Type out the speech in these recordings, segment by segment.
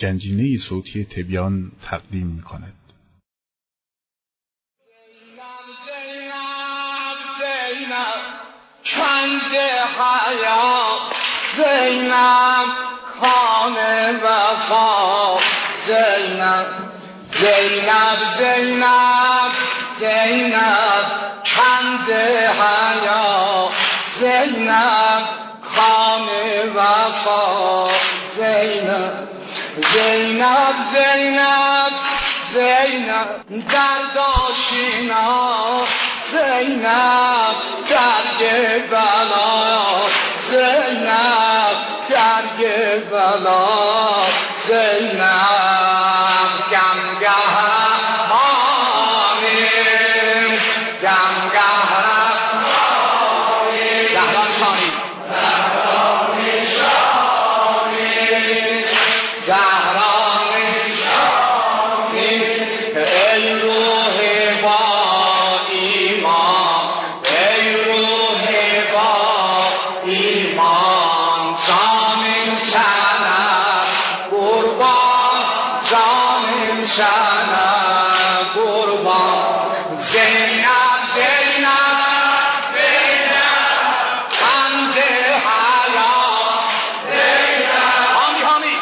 گنجینه صوتی تبیان تقدیم می‌کند. کنز حیات زینب خان وفا زینب زینب زینب زینب کنز حیات زینب خان وفا زینب زینب زینب زینب درداشینا زینب درگ بلا زینب درگ بلا زینب گمگهرانی گمگهرانی زهران شانی زهران شانی ای روح با ایمان ای روح با ایمان جانم شنم قربان جانم شنم قربان زینب زینب زینب کنز حیات زینب حامی حامی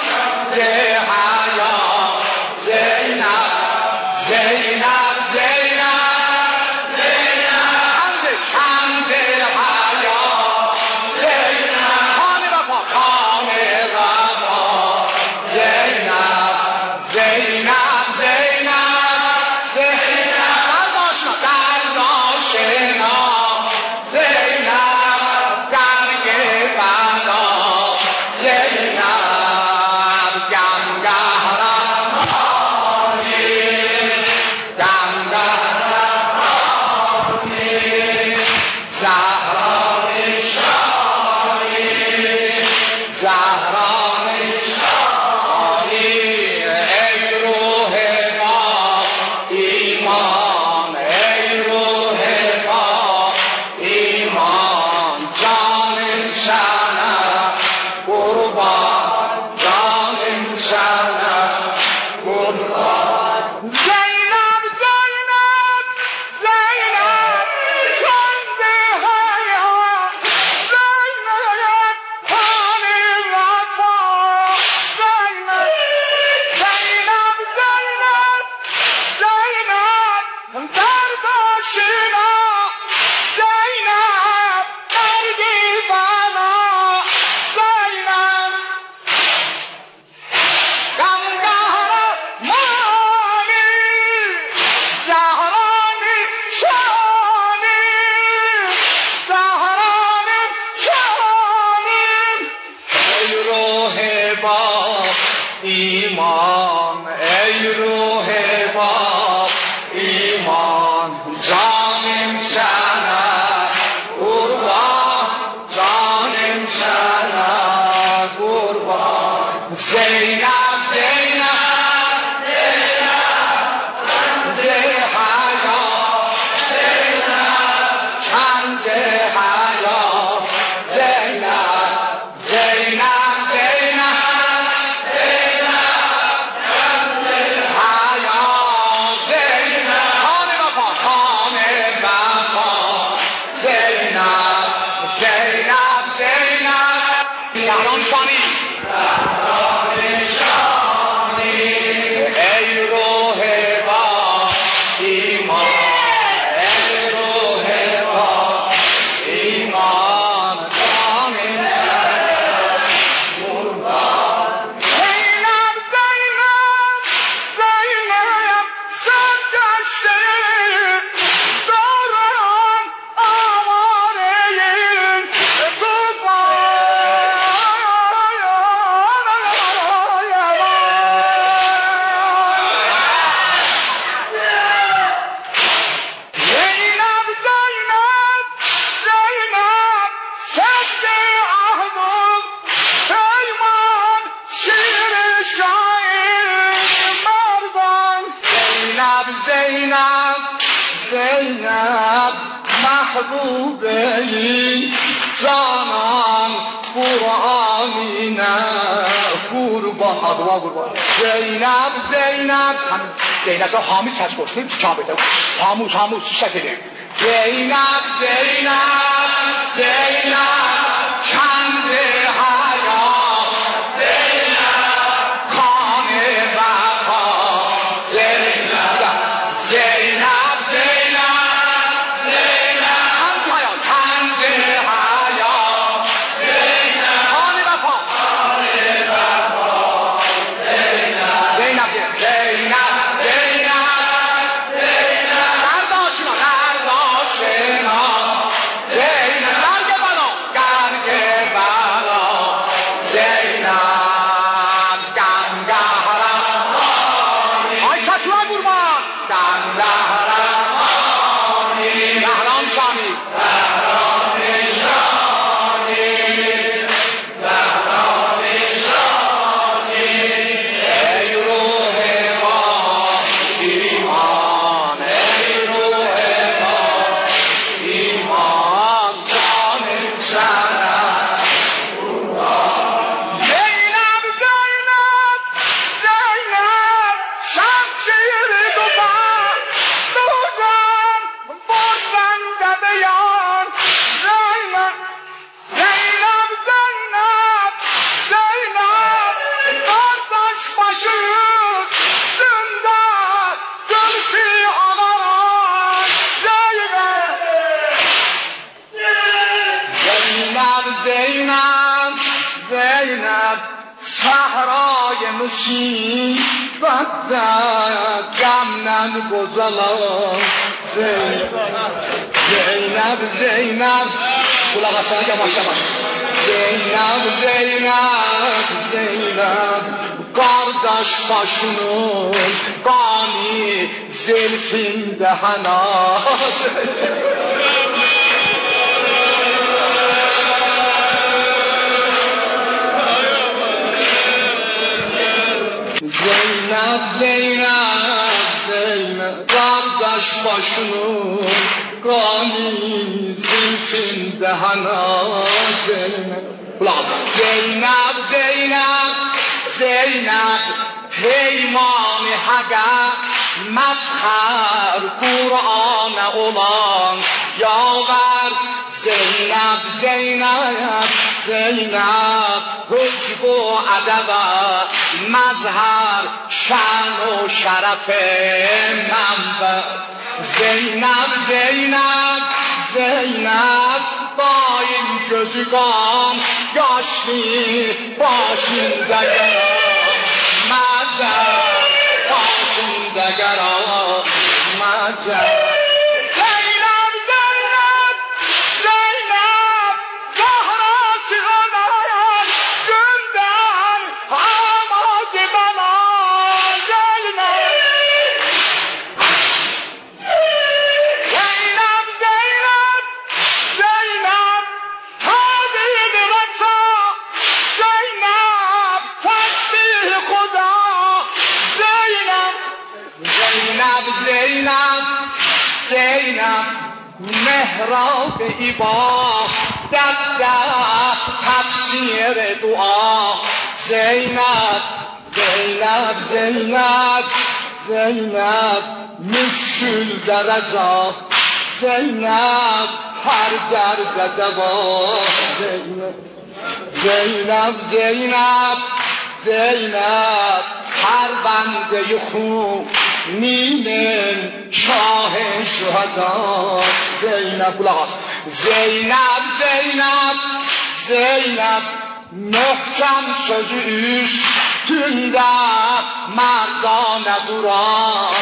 حیات زینب زینب زینب زینب کنز حیات زینب خانه وفا خانه وفا زینب زینب زینب زینب درداشنا زینب درگ بلا زینب گمگهرانی گمگهرانی زهران شانی زهران شانی ای روح ما ایمان ای روح ما ایمان جانم شنم قربان جانم شنم قربان زینب زینب زینب کنز حیات زینب خان وفا زینب زینب زینب زینب درداشنا زینب درد بلا زینب غمگهرانی زهران شانی زهران شانی ای روح با ایمان ای روح با ایمان جانم شنم قربان جانم شنم قربان زینب زینب زینب کنز حیات زینب کنز حیات زینب زینب زینب زینب کنز حیات زینب خانه وفا خانه وفا زینب زینب زینب زهران شانی ای روح با ایمان ای روح با ایمان جانم شنم قربان زینب زینب زینب سرگشته دارم آواره زینب زینب زینب صد عهد پیمان شیر شاعر مردان زینب زینب زینب محبوبه ای جانان قرآنی نه قربان آدوا قربان زینب زینب زینب تو حامی ساز کوشیم چیکار بده حاموس شکلی زینب زینب زینب چند حیا زینب خانه وفا زینب زینب زینب زینب چند حیا زینب خانه وفا زینب صحرای مصیبت زد غم نگذلان زینب قلق اصلا که باشه زینب قارداش باشونون قانی زلفین دهناز زینب قارداش باشونون قانی زلفین دهناز زینب پیمان حقا مفخر قرآن اولان یاور زینب حجب و ادب مظهر شان و شرف منبع زینب با این جزگان یاشلی باشندگران مذر باشندگران مذر زینب محراب عبادت در تفسیر دعا زینب مشکل درجا زینب هر درد دوا زینب هر بنده خوب نیمن شاه شهدا زینب محکم sözü üstünde merdane duran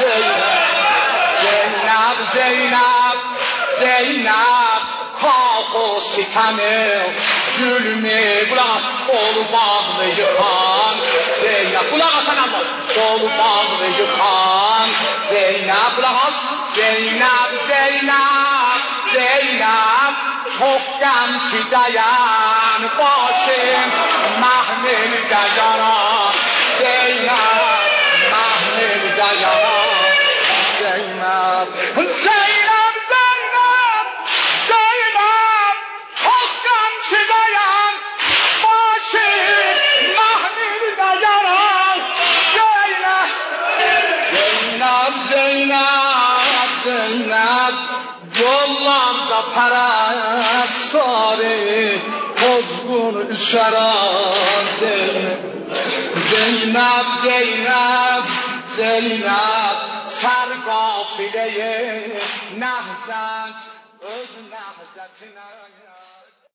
Zeynep kaf o sitemi zulmü olu bağlı yıkan Zeynep kulak asan Allah olu bağlı yıkan Zeynep çok gemsi dayan başım mahmil dayanan Zeynep mahmil dayanan Zeynep çok gemsi dayan başım mahmil زینب yollarda pərəstari pozğun üşəra Zeynəb, Zeynəb, Zeynəb sər qafiləyə nəhzət öz nəhzətinə